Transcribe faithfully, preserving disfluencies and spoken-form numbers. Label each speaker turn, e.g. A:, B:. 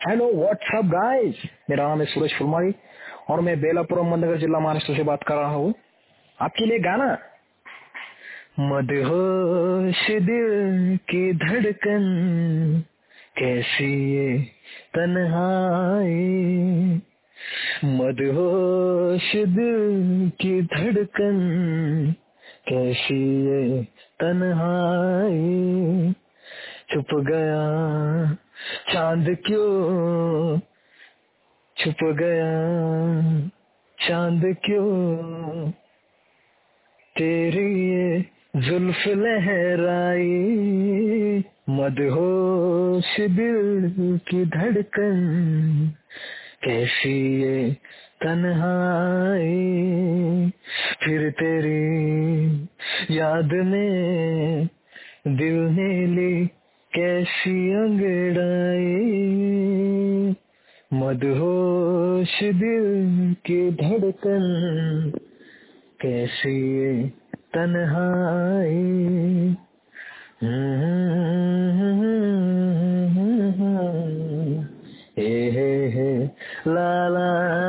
A: Hello what's up guys, मेरा नाम है सूरज फुलमारी और मैं बेलापुरम मध्यनगर जिला महाराष्ट्र से बात कर रहा हूँ। आपके लिए गाना मदहोश दिल की धड़कन कैसी ये तन्हाई, मदहोश दिल की धड़कन कैसी ये तन्हाई, छुप गया चांद क्यों, छुप गया चांद क्यों, तेरी ये जुल्फ लहराई, मदहोश दिल की धड़कन कैसी ये तन्हाई, फिर तेरी याद में दिल ने ली कैसी अंगड़ाई, मदहोश दिल की धड़कन कैसी ये तन्हाई। ए हे हे ला ला